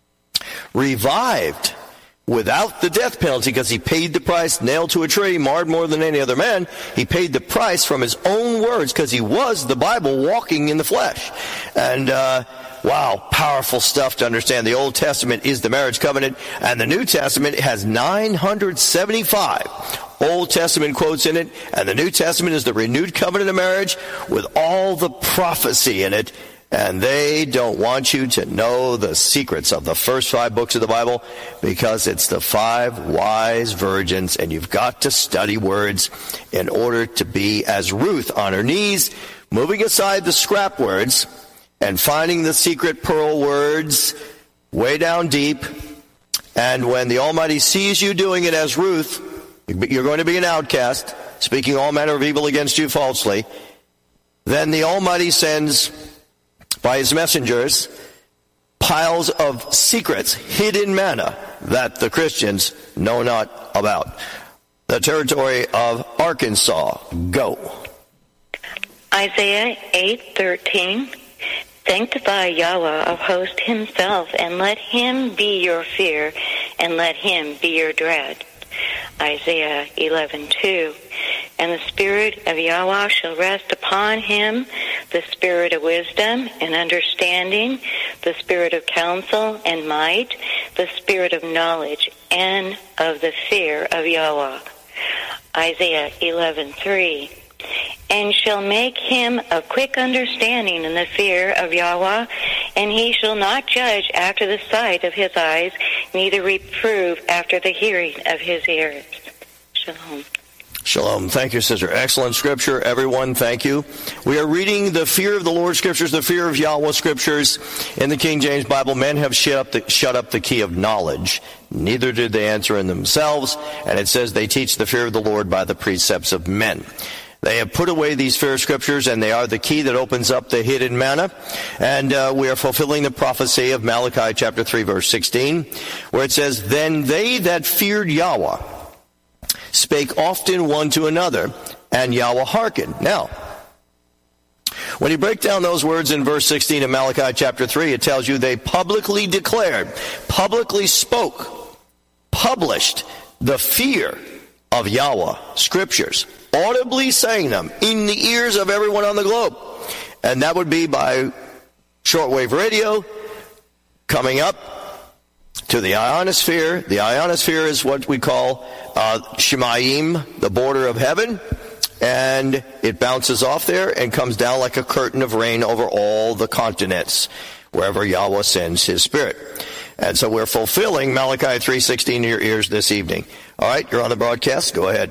Speaker 3: revived without the death penalty, because he paid the price, nailed to a tree, marred more than any other man. He paid the price from his own words, because he was the Bible walking in the flesh. And uh wow, powerful stuff to understand. The Old Testament is the marriage covenant, and the New Testament has nine hundred seventy-five Old Testament quotes in it, and the New Testament is the renewed covenant of marriage with all the prophecy in it. And they don't want you to know the secrets of the first five books of the Bible, because it's the five wise virgins, and you've got to study words in order to be as Ruth on her knees, moving aside the scrap words and finding the secret pearl words way down deep. And when the Almighty sees you doing it as Ruth, you're going to be an outcast, speaking all manner of evil against you falsely. Then the Almighty sends, by his messengers, piles of secrets, hidden manna, that the Christians know not about. the territory of Arkansas. Go.
Speaker 20: Isaiah eight thirteen. Sanctify Yahweh of hosts himself, and let him be your fear, and let him be your dread. Isaiah eleven two. And the Spirit of Yahweh shall rest upon him, the Spirit of wisdom and understanding, the Spirit of counsel and might, the Spirit of knowledge and of the fear of Yahweh. Isaiah eleven three. And shall make him of quick understanding in the fear of Yahweh, and he shall not judge after the sight of his eyes, neither reprove after the hearing of his ears. Shalom.
Speaker 3: Shalom. Thank you, sister. Excellent scripture. Everyone, thank you. We are reading the fear of the Lord scriptures, the fear of Yahweh scriptures. In the King James Bible, men have shut up the, shut up the key of knowledge. Neither did they answer in themselves. And it says they teach the fear of the Lord by the precepts of men. They have put away these fear scriptures, and they are the key that opens up the hidden manna. And uh, we are fulfilling the prophecy of Malachi chapter three, verse sixteen, where it says, Then they that feared Yahweh spake often one to another, and Yahweh hearkened. Now, when you break down those words in verse sixteen of Malachi chapter three, it tells you they publicly declared, publicly spoke, published the fear of Yahweh scriptures, audibly saying them in the ears of everyone on the globe. And that would be by shortwave radio, coming up to the ionosphere. The ionosphere is what we call uh, Shemayim, the border of heaven. And it bounces off there and comes down like a curtain of rain over all the continents, wherever Yahweh sends his Spirit. And so we're fulfilling Malachi three sixteen in your ears this evening. All right, you're on the broadcast. Go ahead.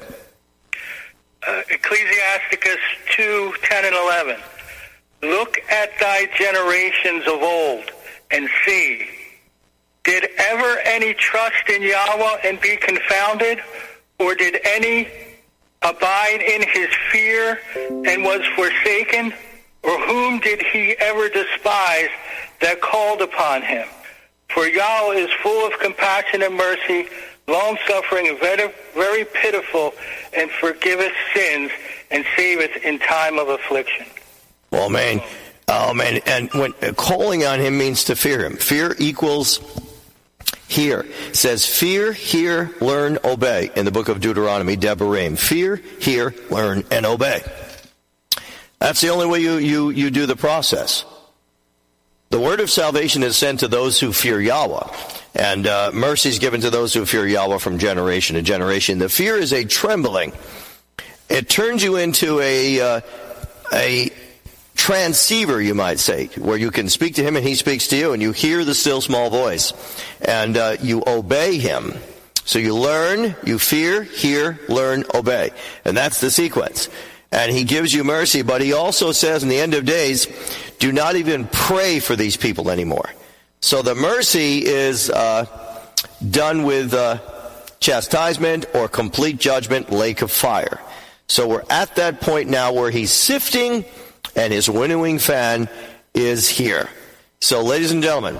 Speaker 17: Uh, Ecclesiasticus two ten and eleven. Look at thy generations of old and see, did ever any trust in Yahweh and be confounded, or did any abide in his fear and was forsaken? Or whom did he ever despise that called upon him? For Yahweh is full of compassion and mercy, long-suffering, and very, very pitiful, and forgiveth sins, and saveth in time of affliction.
Speaker 3: Well, man, oh, man, and when uh, calling on him means to fear him. Fear equals hear. It says, fear, hear, learn, obey, in the book of Deuteronomy, Devarim. Fear, hear, learn, and obey. That's the only way you, you, you do the process. The word of salvation is sent to those who fear Yahweh, and uh, mercy is given to those who fear Yahweh from generation to generation. The fear is a trembling. It turns you into a uh, a transceiver, you might say, where you can speak to him and he speaks to you, and you hear the still small voice, and uh, you obey him. So you learn, you fear, hear, learn, obey. And that's the sequence. And he gives you mercy, but he also says in the end of days, do not even pray for these people anymore. So the mercy is uh, done with uh, chastisement or complete judgment, lake of fire. So we're at that point now where he's sifting and his winnowing fan is here. So ladies and gentlemen,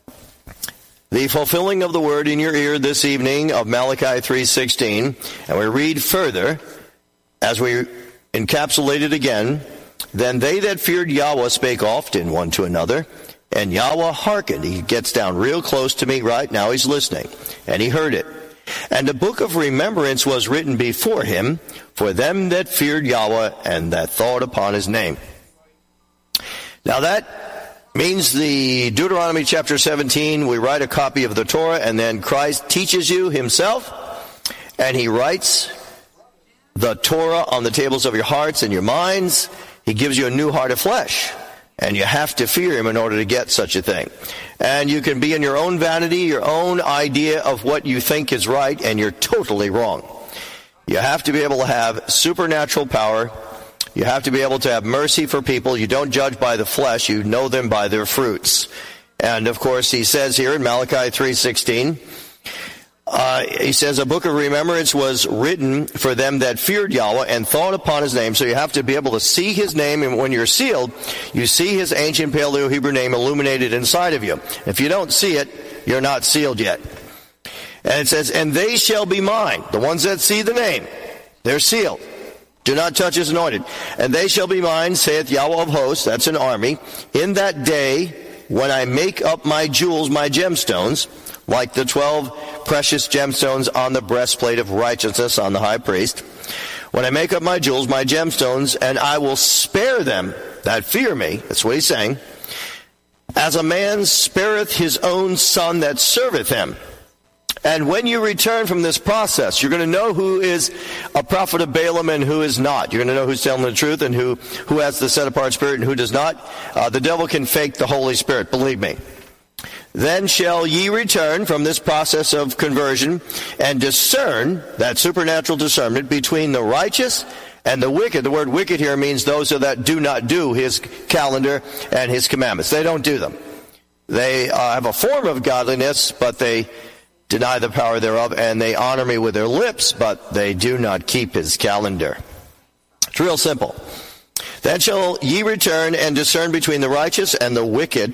Speaker 3: the fulfilling of the word in your ear this evening of Malachi three sixteen, and we read further as we encapsulate it again. Then they that feared Yahweh spake often one to another, and Yahweh hearkened. He gets down real close to me right now. He's listening, and he heard it. And a book of remembrance was written before him for them that feared Yahweh and that thought upon his name. Now that means the Deuteronomy chapter seventeen, we write a copy of the Torah, and then Christ teaches you himself, and he writes the Torah on the tables of your hearts and your minds. He gives you a new heart of flesh, and you have to fear him in order to get such a thing. And you can be in your own vanity, your own idea of what you think is right, and you're totally wrong. You have to be able to have supernatural power. You have to be able to have mercy for people. You don't judge by the flesh. You know them by their fruits. And, of course, he says here in Malachi three sixteen, Uh, he says, a book of remembrance was written for them that feared Yahweh and thought upon his name. So you have to be able to see his name, and when you're sealed, you see his ancient Paleo-Hebrew name illuminated inside of you. If you don't see it, you're not sealed yet. And it says, and they shall be mine. The ones that see the name, they're sealed. Do not touch his anointed. And they shall be mine, saith Yahweh of hosts, that's an army, in that day when I make up my jewels, my gemstones, like the twelve precious gemstones on the breastplate of righteousness on the high priest. When I make up my jewels, my gemstones, and I will spare them that fear me, that's what he's saying, as a man spareth his own son that serveth him. And when you return from this process, you're going to know who is a prophet of Balaam and who is not. You're going to know who's telling the truth and who, who has the set-apart spirit and who does not. Uh, the devil can fake the Holy Spirit, believe me. Then shall ye return from this process of conversion and discern, that supernatural discernment, between the righteous and the wicked. The word wicked here means those that do not do his calendar and his commandments. They don't do them. They uh, have a form of godliness, but they deny the power thereof, and they honor me with their lips, but they do not keep his calendar. It's real simple. Then shall ye return and discern between the righteous and the wicked,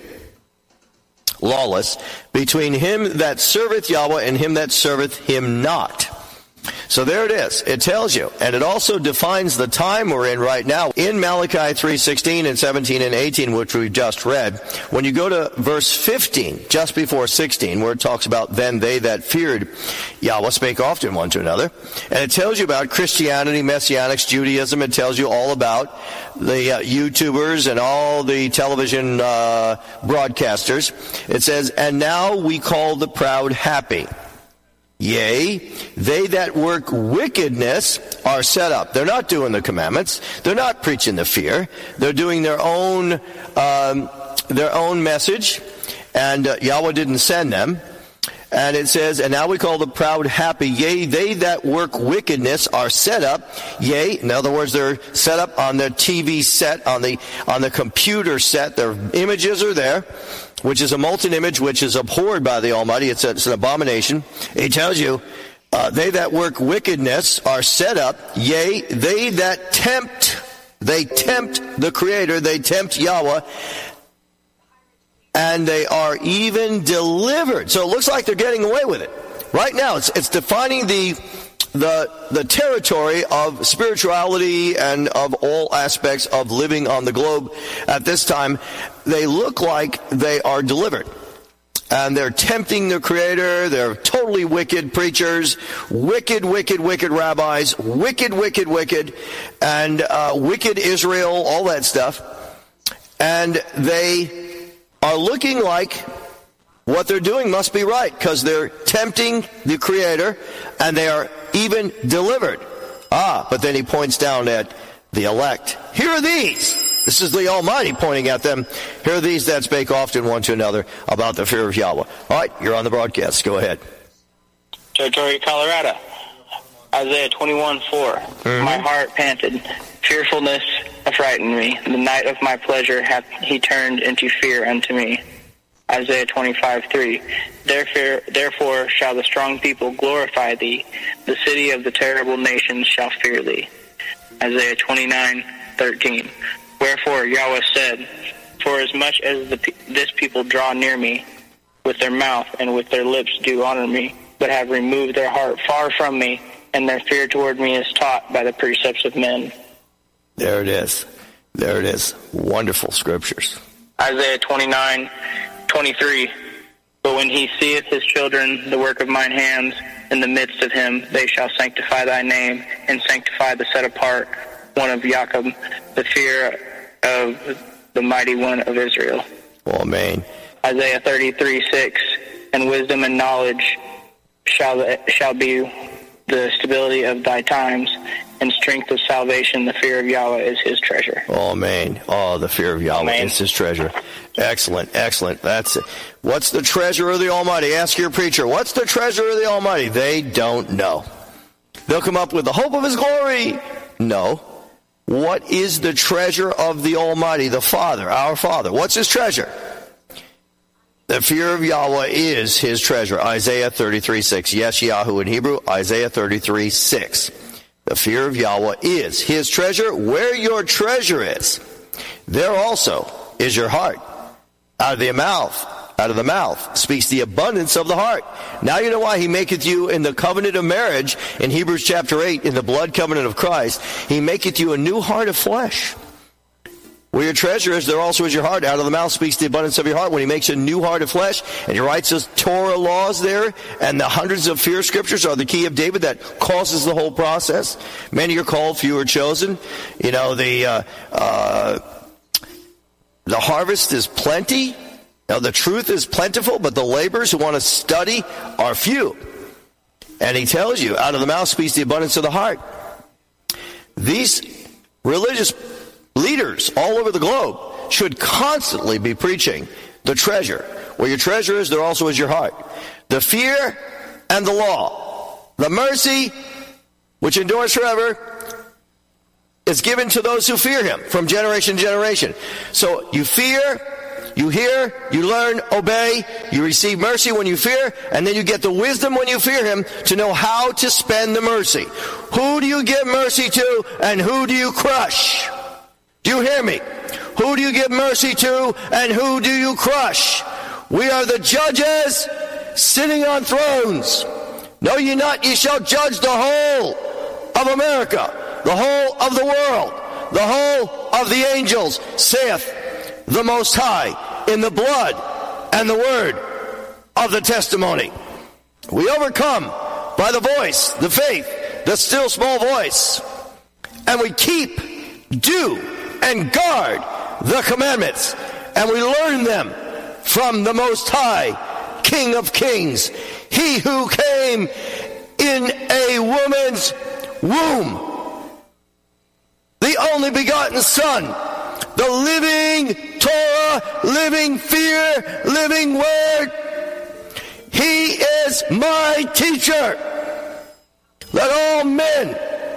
Speaker 3: lawless, between him that serveth Yahweh and him that serveth him not. So there it is. It tells you, and it also defines the time we're in right now. In Malachi three sixteen and seventeen and eighteen, which we've just read, when you go to verse fifteen, just before sixteen, where it talks about then they that feared Yahweh spake often one to another, and it tells you about Christianity, Messianics, Judaism. It tells you all about the uh, YouTubers and all the television uh, broadcasters. It says, and now we call the proud happy. Yea, they that work wickedness are set up. They're not doing the commandments. They're not preaching the fear. They're doing their own um, their own message, and uh, Yahweh didn't send them. And it says, and now we call the proud happy. Yea, they that work wickedness are set up. Yea, in other words, they're set up on the T V set, on the on the computer set. Their images are there, which is a molten image, which is abhorred by the Almighty. It's, a, it's an abomination. He tells you, uh, they that work wickedness are set up. Yea, they that tempt, they tempt the Creator, they tempt Yahweh, and they are even delivered. So it looks like they're getting away with it. Right now, it's, it's defining the the the territory of spirituality and of all aspects of living on the globe at this time. They look like they are delivered. And they're tempting the Creator. They're totally wicked preachers, wicked, wicked, wicked rabbis, wicked, wicked, wicked, and uh, wicked Israel, all that stuff. And they are looking like what they're doing must be right, because they're tempting the Creator, and they are even delivered. Ah, but then he points down at the elect. Here are these. This is the Almighty pointing at them. Here are these that spake often one to another about the fear of Yahweh. All right, you're on the broadcast. Go ahead.
Speaker 11: Territory, Colorado. Isaiah twenty-one four. Mm-hmm. My heart panted. Fearfulness affrighted me. The night of my pleasure hath he turned into fear unto me. Isaiah twenty-five three. Therefore, therefore shall the strong people glorify thee. The city of the terrible nations shall fear thee. Isaiah twenty-nine thirteen. Wherefore Yahweh said, for as much as the, this people draw near me, with their mouth and with their lips do honor me, but have removed their heart far from me, and their fear toward me is taught by the precepts of men.
Speaker 3: There it is. There it is. Wonderful scriptures.
Speaker 11: Isaiah twenty-nine twenty-three. But when he seeth his children, the work of mine hands, in the midst of him, they shall sanctify thy name, and sanctify the set apart one of Jacob, the fear of the mighty one of Israel.
Speaker 3: Amen.
Speaker 11: Isaiah thirty-three six. And wisdom and knowledge shall shall be the stability of thy times, and strength of salvation. The fear of Yahweh is his treasure.
Speaker 3: Amen. Oh, the fear of Yahweh Amen. Is his treasure. Excellent, excellent. That's it. What's the treasure of the Almighty? Ask your preacher. What's the treasure of the Almighty? They don't know. They'll come up with the hope of his glory. No. What is the treasure of the Almighty, the Father, our Father? What's his treasure? The fear of Yahweh is his treasure. Isaiah thirty-three six. Yes, Yahoo in Hebrew. Isaiah thirty-three six. The fear of Yahweh is his treasure. Where your treasure is, there also is your heart. Out of the mouth, Out of the mouth speaks the abundance of the heart. Now you know why he maketh you in the covenant of marriage, in Hebrews chapter eight, in the blood covenant of Christ, he maketh you a new heart of flesh. Where your treasure is, there also is your heart. Out of the mouth speaks the abundance of your heart. When he makes a new heart of flesh, and he writes his Torah laws there, and the hundreds of fear scriptures are the key of David that causes the whole process. Many are called, few are chosen. You know, the uh, uh, the harvest is plenty. Now, the truth is plentiful, but the laborers who want to study are few. And he tells you, out of the mouth speaks the abundance of the heart. These religious leaders all over the globe should constantly be preaching the treasure. Where your treasure is, there also is your heart. The fear and the law. The mercy, which endures forever, is given to those who fear him from generation to generation. So you fear, you hear, you learn, obey, you receive mercy when you fear, and then you get the wisdom when you fear him to know how to spend the mercy. Who do you give mercy to, and who do you crush? Do you hear me? Who do you give mercy to, and who do you crush? We are the judges sitting on thrones. Know ye not, ye shall judge the whole of America, the whole of the world, the whole of the angels, saith the Most High, in the blood and the word of the testimony. We overcome by the voice, the faith, the still small voice, and we keep, do, and guard the commandments, and we learn them from the Most High, King of Kings, he who came in a woman's womb, the only begotten Son, the living Torah, living fear, living word. He is my teacher. Let all men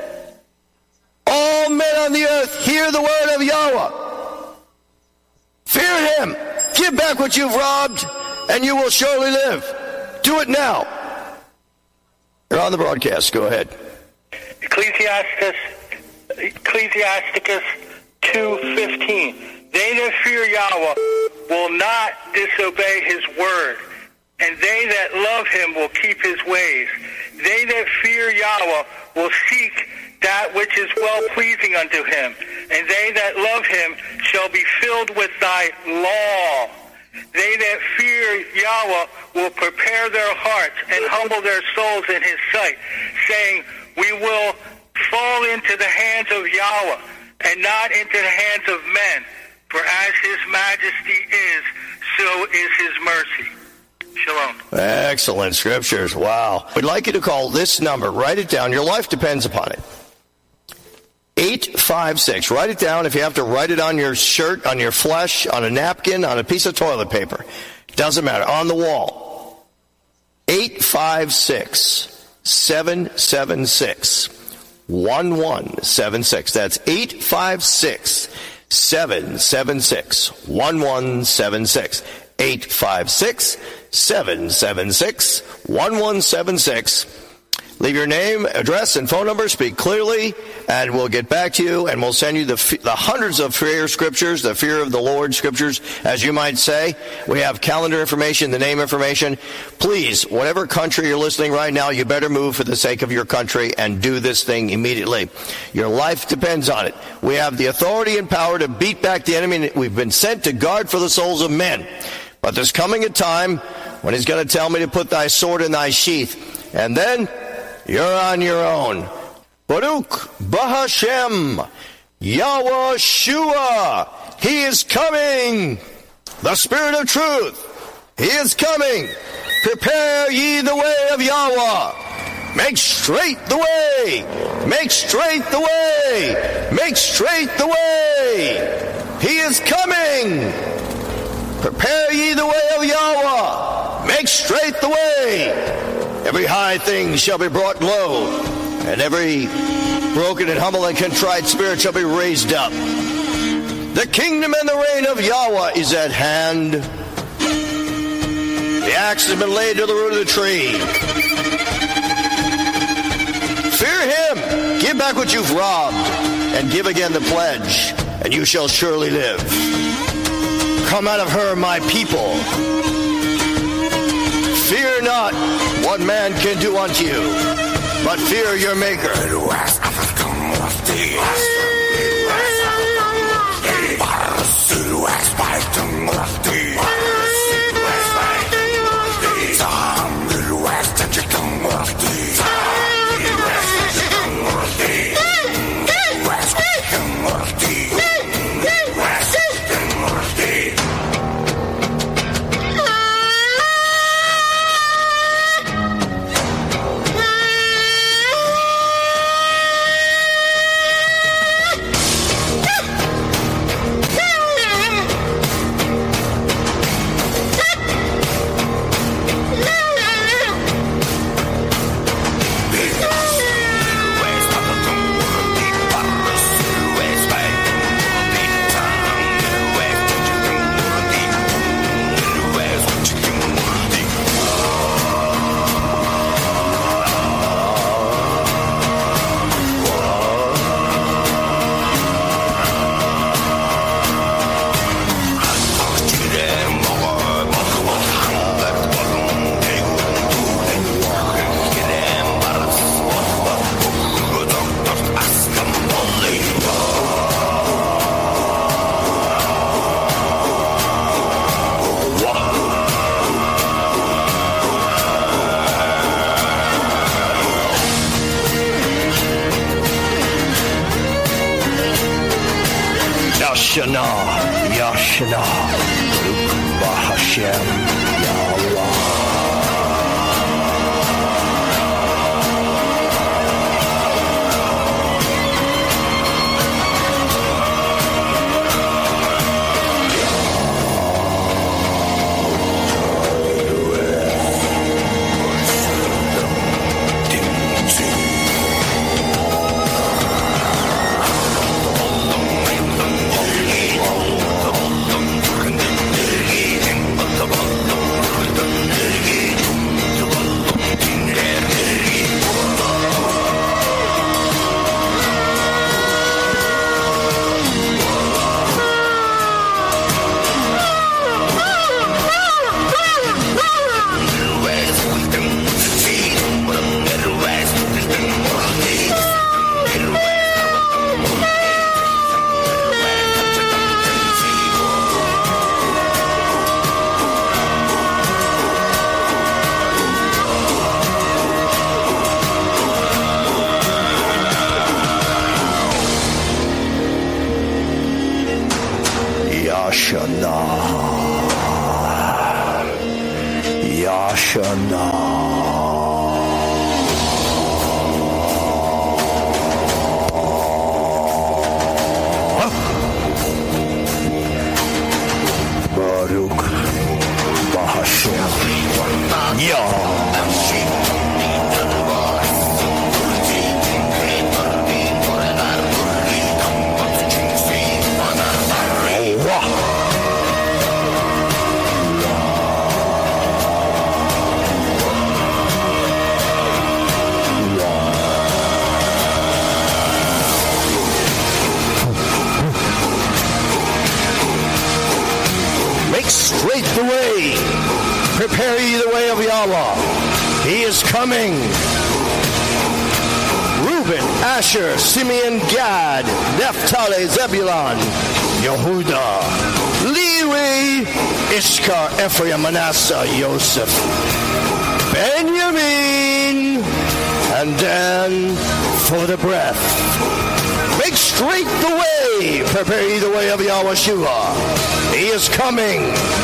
Speaker 3: All men on the earth hear the word of Yahweh. Fear him. Give back what you've robbed, and you will surely live. Do it now. You're on the broadcast. Go ahead.
Speaker 17: Ecclesiastes, Ecclesiasticus two fifteen. They that fear Yahweh will not disobey his word, and they that love him will keep his ways. They that fear Yahweh will seek that which is well-pleasing unto him, and they that love him shall be filled with thy law. They that fear Yahweh will prepare their hearts and humble their souls in his sight, saying, we will fall into the hands of Yahweh, and not into the hands of men. For as his majesty is, so is his mercy. Shalom.
Speaker 3: Excellent scriptures. Wow. We'd like you to call this number. Write it down. Your life depends upon it. eight five six. Write it down. If you have to write it on your shirt, on your flesh, on a napkin, on a piece of toilet paper. Doesn't matter. On the wall. eight five six, seven seven six, one one seven six. That's eight five six, seven seven six, one one seven six. eight five six, seven seven six, one one seven six. Leave your name, address, and phone number. Speak clearly, and we'll get back to you, and we'll send you the, the hundreds of fear scriptures, the fear of the Lord scriptures, as you might say. We have calendar information, the name information. Please, whatever country you're listening right now, you better move for the sake of your country and do this thing immediately. Your life depends on it. We have the authority and power to beat back the enemy. We've been sent to guard for the souls of men. But there's coming a time when he's going to tell me to put thy sword in thy sheath. And then you're on your own. Baruch Bahashem Yahweh Shua. He is coming. The Spirit of Truth. He is coming. Prepare ye the way of Yahweh. Make straight the way. Make straight the way. Make straight the way. He is coming. Prepare ye the way of Yahweh. Make straight the way. Every high thing shall be brought low, and every broken and humble and contrite spirit shall be raised up. The kingdom and the reign of Yahweh is at hand. The axe has been laid to the root of the tree. Fear him. Give back what you've robbed, and give again the pledge, and you shall surely live. come out of her, my people. Fear not what man can do unto you, but fear your Maker. Yashana, Yashana, Bahashem, Yahweh. Asher, Simeon, Gad, Naphtali, Zebulun, Yehuda, Levi, Issachar, Ephraim, Manasseh, Joseph, Benjamin, and Dan for the breath. Make straight the way, prepare ye the way of Yahushua. He is coming,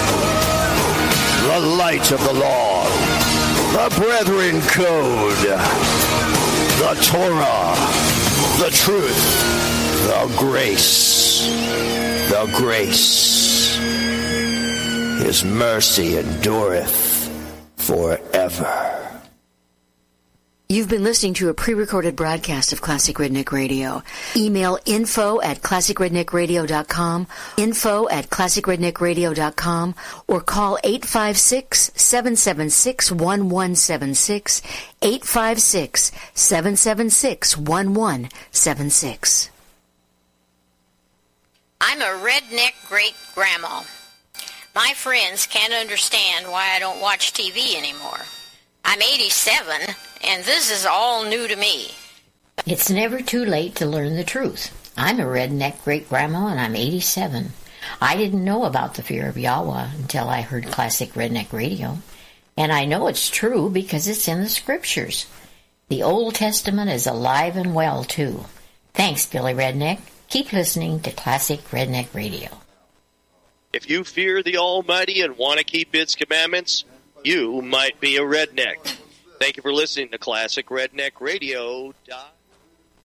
Speaker 3: the light of the Lord, the brethren code, the Torah, the truth, the grace, the grace. His mercy endureth forever.
Speaker 21: You've been listening to a pre-recorded broadcast of Classic Redneck Radio. Email info at classic redneck radio dot com, info at classic redneck radio dot com, or call eight five six, seven seven six, one one seven six, eight five six, seven seven six, one one seven six.
Speaker 1: I'm a redneck great-grandma. My friends can't understand why I don't watch T V anymore. I'm eighty-seven, and this is all new to me. It's never too late to learn the truth. I'm a redneck great-grandma, and I'm eighty-seven. I didn't know about the fear of Yahweh until I heard Classic Redneck Radio. And I know it's true because it's in the Scriptures. The Old Testament is alive and well, too. Thanks, Billy Redneck. Keep listening to Classic Redneck Radio.
Speaker 2: If you fear the Almighty and want to keep its commandments, you might be a redneck. Thank you for listening to Classic Redneck Radio.